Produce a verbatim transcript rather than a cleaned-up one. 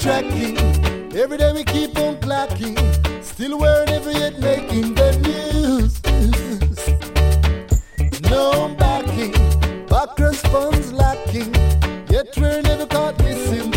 tracking. Every day we keep on clocking. Still we're never yet making the news. No backing, back response lacking. Yet we're never caught missing